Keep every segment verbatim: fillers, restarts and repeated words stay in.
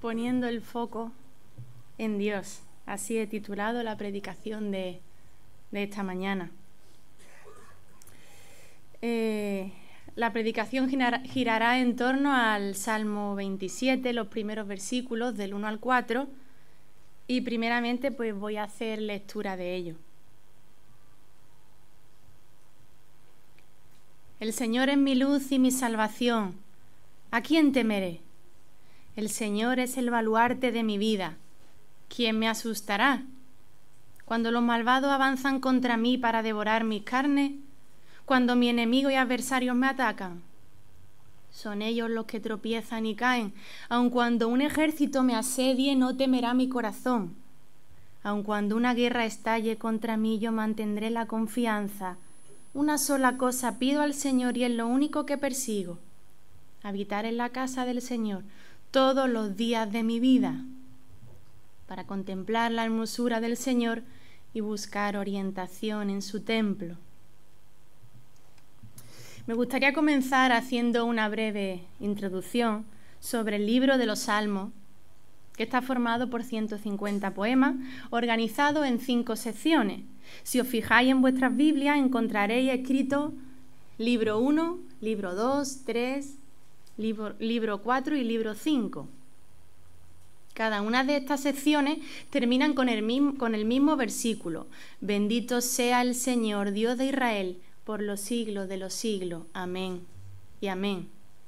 Poniendo el foco en Dios. Así he titulado la predicación de, de esta mañana. Eh, la predicación girar, girará en torno al Salmo veintisiete, los primeros versículos del uno al cuatro, y primeramente pues voy a hacer lectura de ello. El Señor es mi luz y mi salvación. ¿A quién temeré? El Señor es el baluarte de mi vida. ¿Quién me asustará? Cuando los malvados avanzan contra mí para devorar mis carnes, cuando mi enemigo y adversarios me atacan, son ellos los que tropiezan y caen. Aun cuando un ejército me asedie, no temerá mi corazón. Aun cuando una guerra estalle contra mí, yo mantendré la confianza. Una sola cosa pido al Señor y es lo único que persigo: habitar en la casa del Señor todos los días de mi vida, para contemplar la hermosura del Señor y buscar orientación en su templo. Me gustaría comenzar haciendo una breve introducción sobre el libro de los Salmos, que está formado por ciento cincuenta poemas, organizados en cinco secciones. Si os fijáis en vuestras Biblias, encontraréis escrito libro uno, libro dos, tres, libro, libro cuatro y libro cinco. Cada una de estas secciones terminan con el, mismo, con el mismo versículo: bendito sea el Señor, Dios de Israel, por los siglos de los siglos. Amén y amén.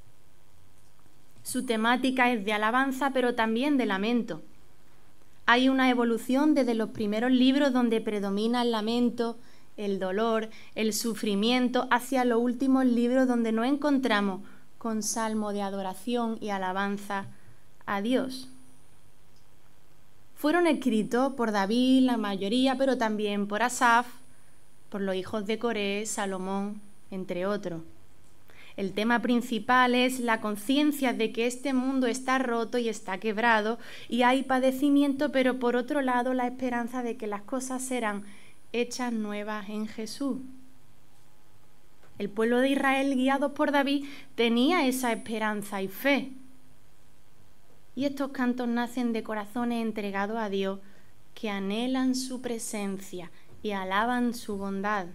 Su temática es de alabanza, pero también de lamento. Hay una evolución desde los primeros libros donde predomina el lamento, el dolor, el sufrimiento, hacia los últimos libros donde nos encontramos con salmo de adoración y alabanza a Dios. Fueron escritos por David, la mayoría, pero también por Asaf, por los hijos de Coré, Salomón, entre otros. El tema principal es la conciencia de que este mundo está roto y está quebrado y hay padecimiento, pero por otro lado la esperanza de que las cosas serán hechas nuevas en Jesús. El pueblo de Israel, guiados por David, tenía esa esperanza y fe. Y estos cantos nacen de corazones entregados a Dios, que anhelan su presencia y alaban su bondad.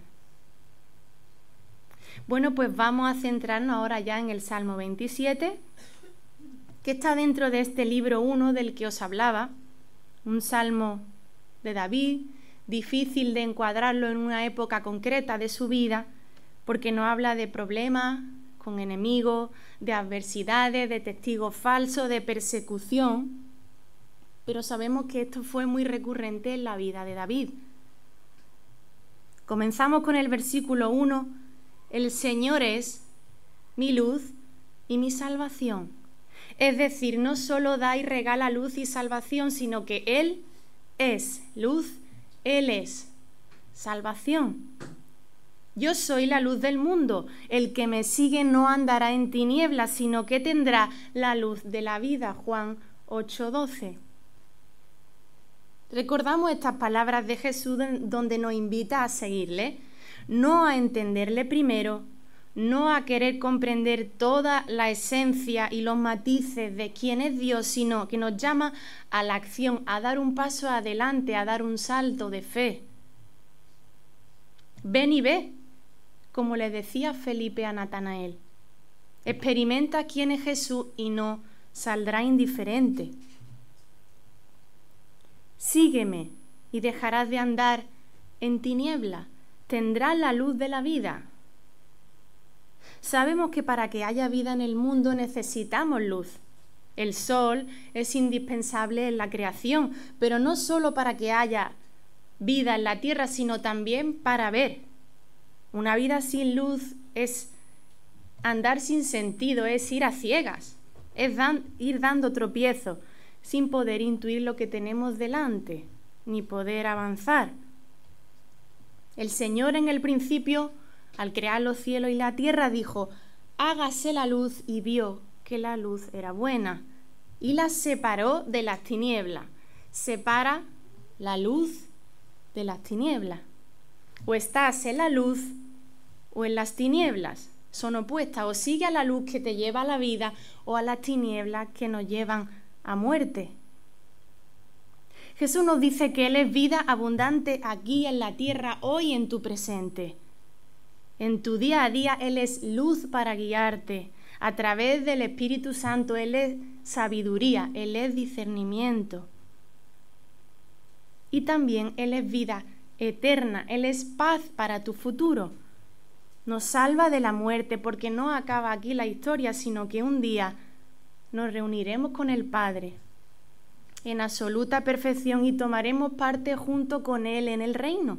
Bueno, pues vamos a centrarnos ahora ya en el Salmo veintisiete, que está dentro de este libro uno del que os hablaba, un salmo de David, difícil de encuadrarlo en una época concreta de su vida, porque nos habla de problemas con enemigos, de adversidades, de testigos falsos, de persecución, pero sabemos que esto fue muy recurrente en la vida de David. Comenzamos con el versículo uno: el Señor es mi luz y mi salvación. Es decir, no solo da y regala luz y salvación, sino que Él es luz, Él es salvación. Yo soy la luz del mundo. El que me sigue no andará en tinieblas, sino que tendrá la luz de la vida. Juan ocho doce. Recordamos estas palabras de Jesús donde nos invita a seguirle, no a entenderle primero, no a querer comprender toda la esencia y los matices de quién es Dios, sino que nos llama a la acción, a dar un paso adelante, a dar un salto de fe. Ven y ve, como le decía Felipe a Natanael. Experimenta quién es Jesús y no saldrá indiferente. Sígueme y dejarás de andar en tinieblas. Tendrás la luz de la vida. Sabemos que para que haya vida en el mundo necesitamos luz. El sol es indispensable en la creación, pero no solo para que haya vida en la tierra, sino también para ver. Una vida sin luz es andar sin sentido, es ir a ciegas, es dan, ir dando tropiezos, sin poder intuir lo que tenemos delante, ni poder avanzar. El Señor en el principio, al crear los cielos y la tierra, dijo: hágase la luz, y vio que la luz era buena, y la separó de las tinieblas. Separa la luz de las tinieblas. O estás en la luz o en las tinieblas. Son opuestas. O sigue a la luz que te lleva a la vida, o a las tinieblas que nos llevan a muerte. Jesús nos dice que Él es vida abundante aquí en la tierra, hoy en tu presente. En tu día a día Él es luz para guiarte. A través del Espíritu Santo Él es sabiduría, Él es discernimiento. Y también Él es vida eterna, Él es paz para tu futuro. Nos salva de la muerte porque no acaba aquí la historia, sino que un día nos reuniremos con el Padre en absoluta perfección y tomaremos parte junto con Él en el reino.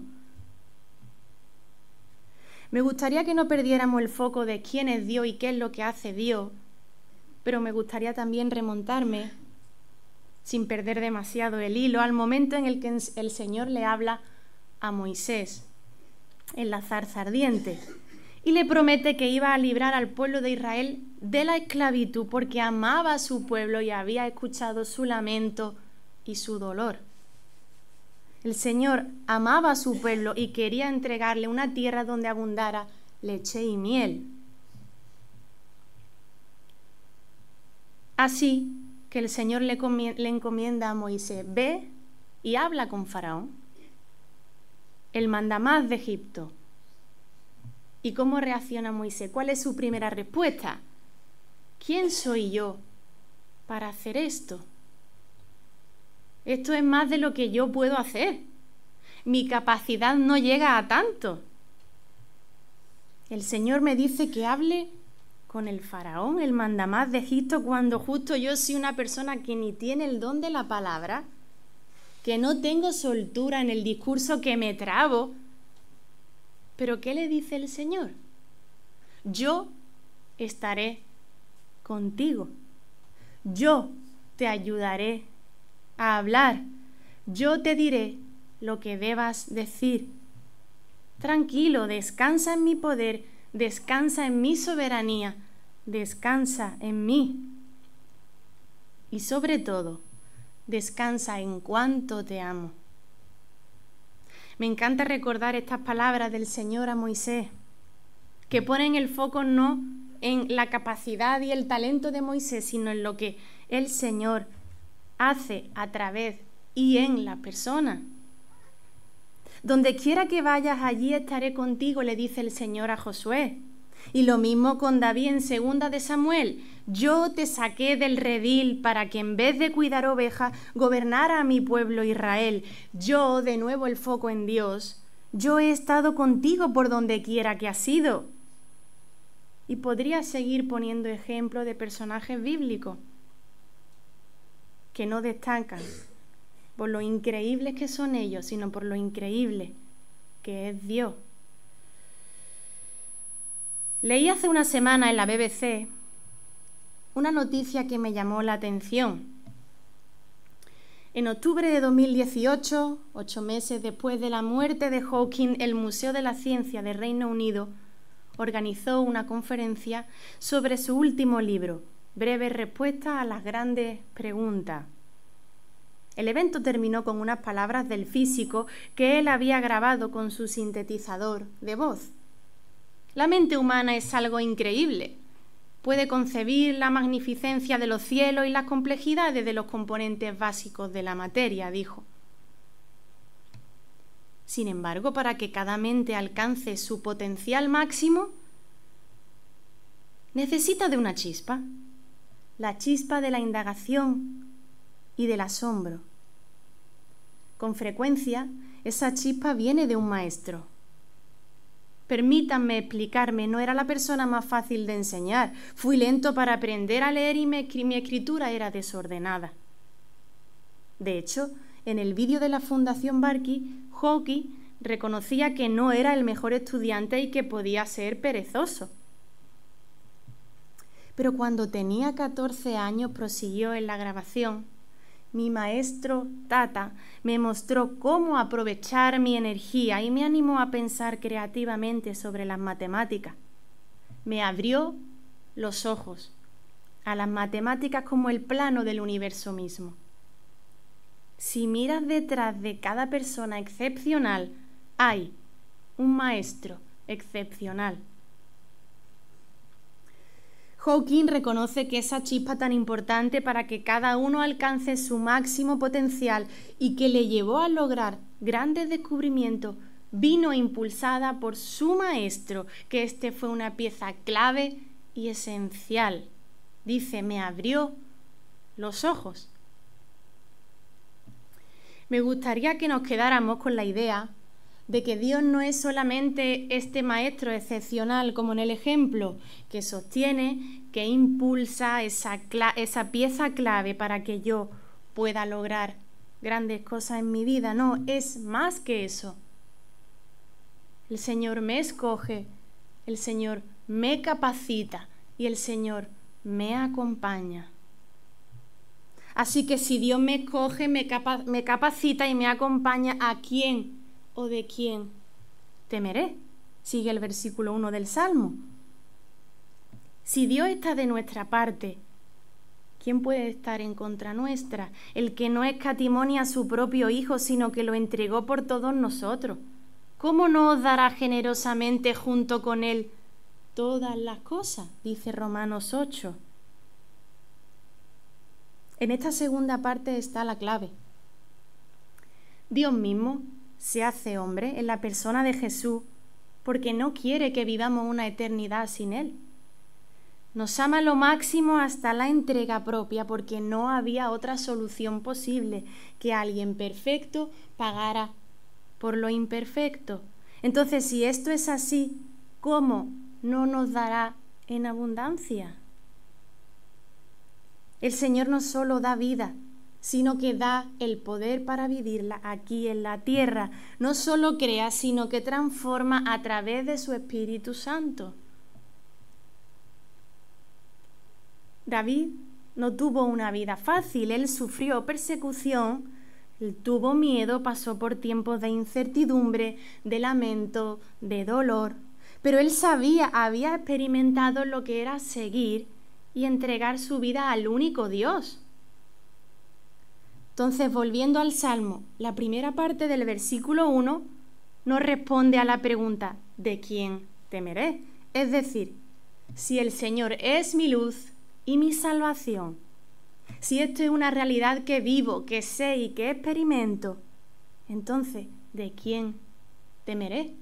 Me gustaría que no perdiéramos el foco de quién es Dios y qué es lo que hace Dios, pero me gustaría también remontarme, sin perder demasiado el hilo, al momento en el que el Señor le habla a Moisés en la zarza ardiente y le promete que iba a librar al pueblo de Israel de la esclavitud porque amaba a su pueblo y había escuchado su lamento y su dolor. El Señor amaba a su pueblo y quería entregarle una tierra donde abundara leche y miel. Así que el Señor le, le encomienda a Moisés: ve y habla con Faraón, el mandamás de Egipto. ¿Y cómo reacciona Moisés? ¿Cuál es su primera respuesta? ¿Quién soy yo para hacer esto? Esto es más de lo que yo puedo hacer. Mi capacidad no llega a tanto. El Señor me dice que hable con el faraón, el mandamás de Egipto, cuando justo yo soy una persona que ni tiene el don de la palabra, que no tengo soltura en el discurso, que me trabo. ¿Pero qué le dice el Señor? Yo estaré contigo. Yo te ayudaré a hablar. Yo te diré lo que debas decir. Tranquilo, descansa en mi poder, descansa en mi soberanía, descansa en mí. Y sobre todo, descansa en cuánto te amo. Me encanta recordar estas palabras del Señor a Moisés, que ponen el foco no en la capacidad y el talento de Moisés, sino en lo que el Señor hace a través y en la persona. Donde quiera que vayas, allí estaré contigo, le dice el Señor a Josué. Y lo mismo con David en segunda de Samuel. Yo te saqué del redil para que en vez de cuidar ovejas, gobernara a mi pueblo Israel. Yo, de nuevo el foco en Dios, yo he estado contigo por donde quiera que has ido. Y podría seguir poniendo ejemplos de personajes bíblicos que no destacan por lo increíbles que son ellos, sino por lo increíble que es Dios. Leí hace una semana en la B B C una noticia que me llamó la atención. En octubre de dos mil dieciocho, ocho meses después de la muerte de Hawking, el Museo de la Ciencia de Reino Unido organizó una conferencia sobre su último libro, Breves respuestas a las grandes preguntas. El evento terminó con unas palabras del físico que él había grabado con su sintetizador de voz. La mente humana es algo increíble. Puede concebir la magnificencia de los cielos y las complejidades de los componentes básicos de la materia, dijo. Sin embargo, para que cada mente alcance su potencial máximo, necesita de una chispa, la chispa de la indagación y del asombro. Con frecuencia, esa chispa viene de un maestro. Permítanme explicarme, no era la persona más fácil de enseñar. Fui lento para aprender a leer y me, mi escritura era desordenada. De hecho, en el vídeo de la Fundación Barkey, Hawking reconocía que no era el mejor estudiante y que podía ser perezoso. Pero cuando tenía catorce años, prosiguió en la grabación, mi maestro Tata me mostró cómo aprovechar mi energía y me animó a pensar creativamente sobre las matemáticas. Me abrió los ojos a las matemáticas como el plano del universo mismo. Si miras detrás de cada persona excepcional, hay un maestro excepcional. Hawking reconoce que esa chispa tan importante para que cada uno alcance su máximo potencial y que le llevó a lograr grandes descubrimientos vino impulsada por su maestro, que este fue una pieza clave y esencial. Dice, me abrió los ojos. Me gustaría que nos quedáramos con la idea de que Dios no es solamente este maestro excepcional como en el ejemplo, que sostiene, que impulsa esa, esa pieza clave para que yo pueda lograr grandes cosas en mi vida. No, es más que eso. El Señor me escoge, el Señor me capacita y el Señor me acompaña. Así que si Dios me escoge, me, capa me capacita y me acompaña, ¿a quién o de quién temeré? Sigue el versículo uno del Salmo. Si Dios está de nuestra parte, ¿quién puede estar en contra nuestra? El que no escatimó ni a su propio Hijo, sino que lo entregó por todos nosotros. ¿Cómo no os dará generosamente junto con Él todas las cosas? Dice Romanos ocho. En esta segunda parte está la clave. Dios mismo se hace hombre en la persona de Jesús porque no quiere que vivamos una eternidad sin Él. Nos ama lo máximo hasta la entrega propia porque no había otra solución posible que alguien perfecto pagara por lo imperfecto. Entonces, si esto es así, ¿cómo no nos dará en abundancia? El Señor no solo da vida, sino que da el poder para vivirla aquí en la tierra. No solo crea, sino que transforma a través de su Espíritu Santo. David no tuvo una vida fácil, él sufrió persecución, él tuvo miedo, pasó por tiempos de incertidumbre, de lamento, de dolor, pero él sabía, había experimentado lo que era seguir y entregar su vida al único Dios. Entonces, volviendo al Salmo, la primera parte del versículo uno nos responde a la pregunta, ¿de quién temeré? Es decir, si el Señor es mi luz y mi salvación, si esto es una realidad que vivo, que sé y que experimento, entonces, ¿de quién temeré?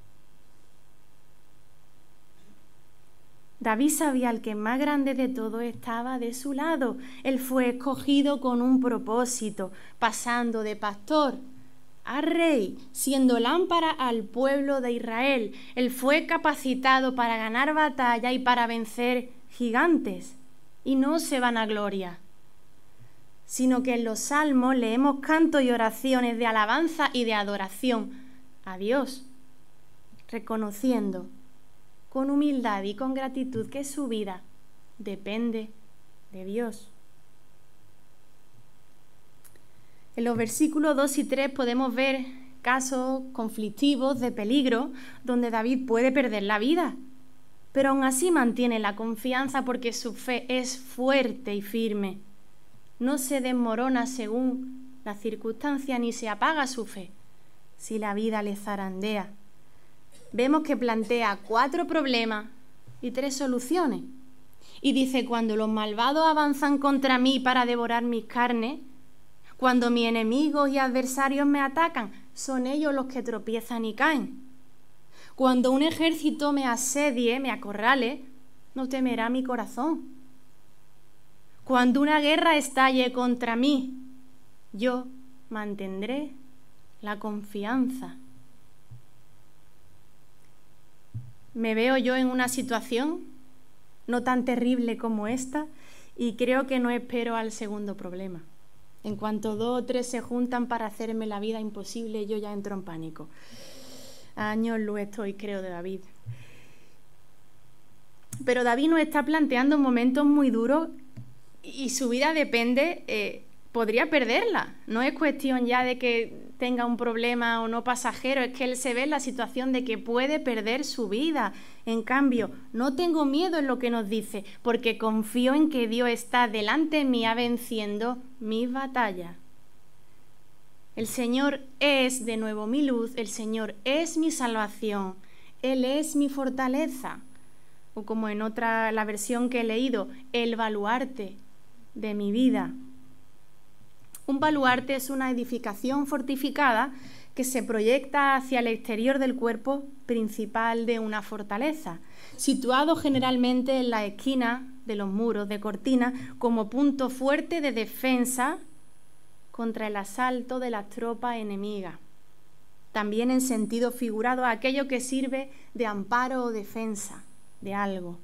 David sabía al que más grande de todo estaba de su lado. Él fue escogido con un propósito, pasando de pastor a rey, siendo lámpara al pueblo de Israel. Él fue capacitado para ganar batalla y para vencer gigantes. Y no se vanagloria, sino que en los salmos leemos cantos y oraciones de alabanza y de adoración a Dios, reconociendo con humildad y con gratitud que su vida depende de Dios. En los versículos dos y tres podemos ver casos conflictivos de peligro donde David puede perder la vida, pero aún así mantiene la confianza porque su fe es fuerte y firme. No se desmorona según las circunstancias ni se apaga su fe si la vida le zarandea. Vemos que plantea cuatro problemas y tres soluciones. Y dice, cuando los malvados avanzan contra mí para devorar mis carnes, cuando mis enemigos y adversarios me atacan, son ellos los que tropiezan y caen. Cuando un ejército me asedie, me acorrale, no temerá mi corazón. Cuando una guerra estalle contra mí, yo mantendré la confianza. Me veo yo en una situación no tan terrible como esta y creo que no espero al segundo problema. En cuanto dos o tres se juntan para hacerme la vida imposible, yo ya entro en pánico. A años luz estoy, creo, de David. Pero David nos está planteando momentos muy duros y su vida depende, eh, podría perderla. No es cuestión ya de que tenga un problema o no pasajero, es que él se ve en la situación de que puede perder su vida. En cambio, no tengo miedo en lo que nos dice, porque confío en que Dios está delante mía venciendo mis batallas. El Señor es de nuevo mi luz, el Señor es mi salvación, Él es mi fortaleza. o como en otra, la versión que he leído, el baluarte de mi vida. Un baluarte es una edificación fortificada que se proyecta hacia el exterior del cuerpo principal de una fortaleza, situado generalmente en la esquina de los muros de cortina como punto fuerte de defensa contra el asalto de las tropas enemigas. También en sentido figurado aquello que sirve de amparo o defensa de algo.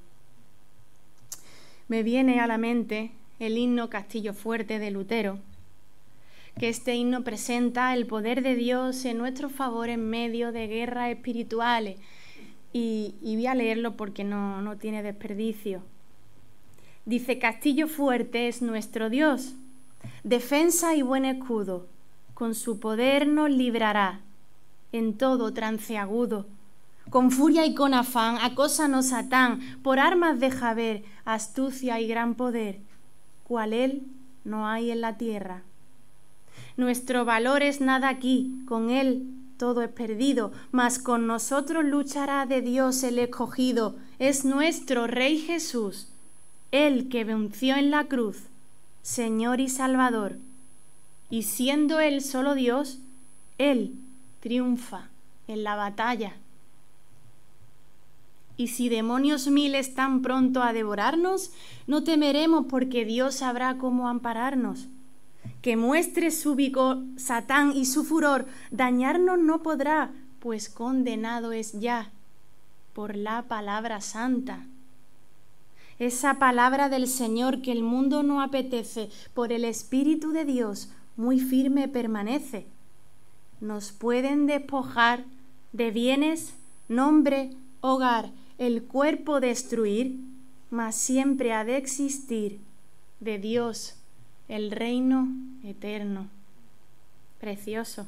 Me viene a la mente el himno Castillo Fuerte de Lutero, que este himno presenta el poder de Dios en nuestro favor en medio de guerras espirituales. Y, y voy a leerlo porque no, no tiene desperdicio. Dice: Castillo fuerte es nuestro Dios, defensa y buen escudo, con su poder nos librará en todo trance agudo. Con furia y con afán acósanos Satán, por armas deja ver astucia y gran poder, cual él no hay en la tierra. Nuestro valor es nada aquí, con él todo es perdido, mas con nosotros luchará de Dios el escogido. Es nuestro Rey Jesús, él que venció en la cruz, Señor y Salvador. Y siendo él solo Dios, él triunfa en la batalla. Y si demonios mil están pronto a devorarnos, no temeremos porque Dios sabrá cómo ampararnos. Que muestre su vigor Satán y su furor, dañarnos no podrá, pues condenado es ya por la palabra santa. Esa palabra del Señor que el mundo no apetece, por el Espíritu de Dios muy firme permanece. Nos pueden despojar de bienes, nombre, hogar, el cuerpo destruir, mas siempre ha de existir de Dios el reino eterno. Precioso.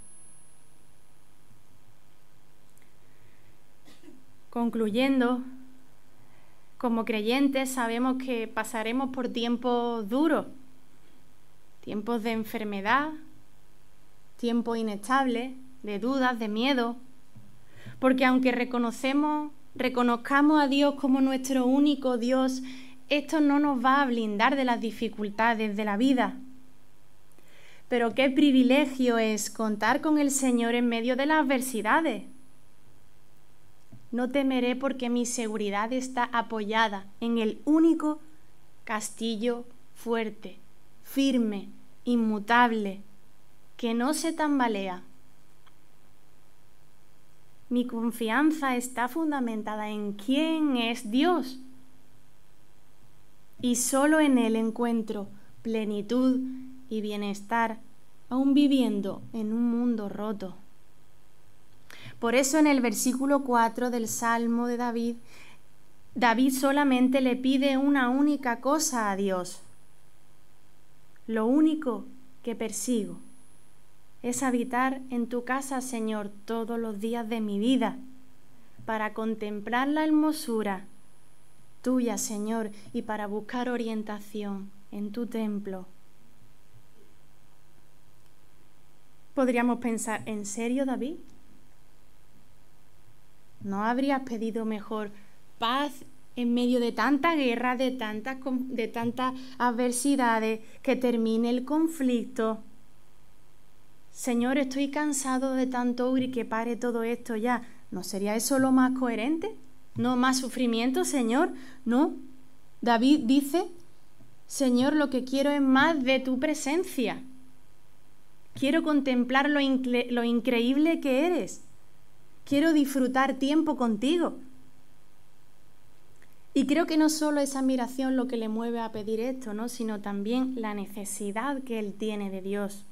Concluyendo, como creyentes sabemos que pasaremos por tiempos duros, tiempos de enfermedad, tiempos inestables, de dudas, de miedo, porque aunque reconocemos, reconozcamos a Dios como nuestro único Dios, esto no nos va a blindar de las dificultades de la vida. Pero qué privilegio es contar con el Señor en medio de las adversidades. No temeré porque mi seguridad está apoyada en el único castillo fuerte, firme, inmutable, que no se tambalea. Mi confianza está fundamentada en quién es Dios. Y solo en Él encuentro plenitud y bienestar, aun viviendo en un mundo roto. Por eso en el versículo cuatro del Salmo de David, David solamente le pide una única cosa a Dios. Lo único que persigo es habitar en tu casa, Señor, todos los días de mi vida, para contemplar la hermosura tuya, Señor, y para buscar orientación en tu templo. Podríamos pensar, ¿en serio, David? ¿No habrías pedido mejor paz en medio de tanta guerra, de tantas, de tantas adversidades, que termine el conflicto? Señor, estoy cansado de tanto huir y que pare todo esto ya. ¿No sería eso lo más coherente? ¿No más sufrimiento, Señor? No. David dice, Señor, lo que quiero es más de tu presencia. Quiero contemplar lo, incre- lo increíble que eres. Quiero disfrutar tiempo contigo. Y creo que no solo es admiración lo que le mueve a pedir esto, ¿no? Sino también la necesidad que él tiene de Dios.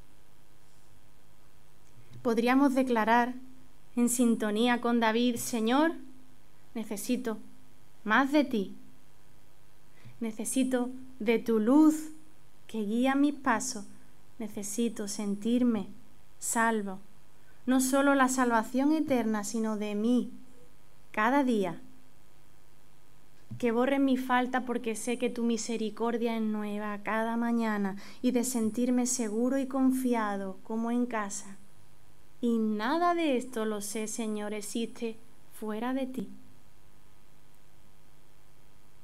Podríamos declarar en sintonía con David, Señor, necesito más de ti. Necesito de tu luz que guía mis pasos. Necesito sentirme salvo. No solo la salvación eterna, sino de mí, cada día. Que borre mi falta porque sé que tu misericordia es nueva cada mañana, y de sentirme seguro y confiado como en casa. Y nada de esto lo sé, Señor, existe fuera de ti.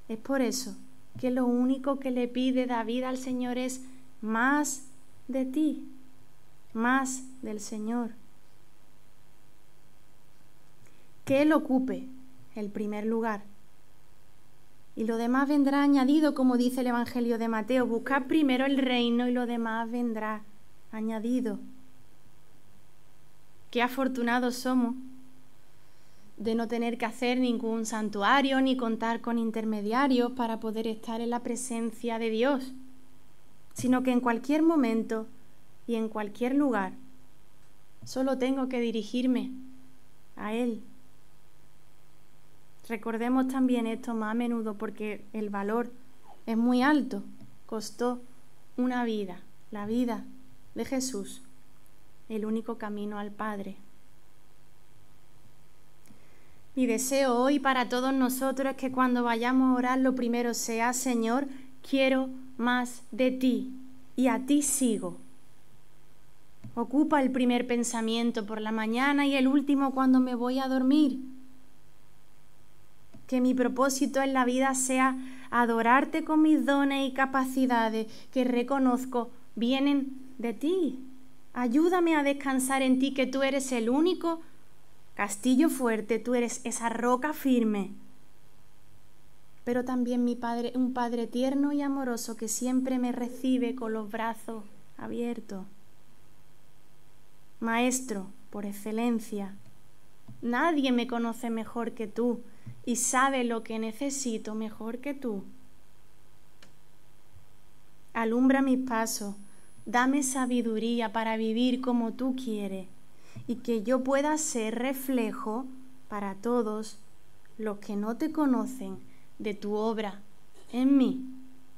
Es por eso que lo único que le pide David al Señor es más de ti, más del Señor. Que Él ocupe el primer lugar. Y lo demás vendrá añadido, como dice el Evangelio de Mateo. Buscad primero el reino y lo demás vendrá añadido. Qué afortunados somos de no tener que hacer ningún santuario ni contar con intermediarios para poder estar en la presencia de Dios, sino que en cualquier momento y en cualquier lugar solo tengo que dirigirme a Él. Recordemos también esto más a menudo porque el valor es muy alto. Costó una vida, la vida de Jesús, el único camino al Padre. Mi deseo hoy para todos nosotros es que cuando vayamos a orar lo primero sea: Señor, quiero más de ti y a ti sigo. Ocupa el primer pensamiento por la mañana y el último cuando me voy a dormir. Que mi propósito en la vida sea adorarte con mis dones y capacidades que reconozco vienen de ti. Ayúdame a descansar en ti, que tú eres el único castillo fuerte, tú eres esa roca firme. Pero también mi Padre, un Padre tierno y amoroso que siempre me recibe con los brazos abiertos. Maestro por excelencia, nadie me conoce mejor que tú y sabe lo que necesito mejor que tú. Alumbra mis pasos, dame sabiduría para vivir como tú quieres y que yo pueda ser reflejo para todos los que no te conocen de tu obra en mí.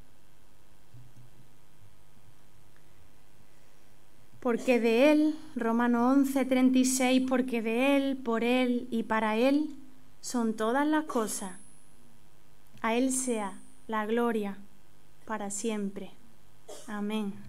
Porque de Él, Romanos once, treinta y seis, porque de Él, por Él y para Él son todas las cosas. A Él sea la gloria para siempre. Amén.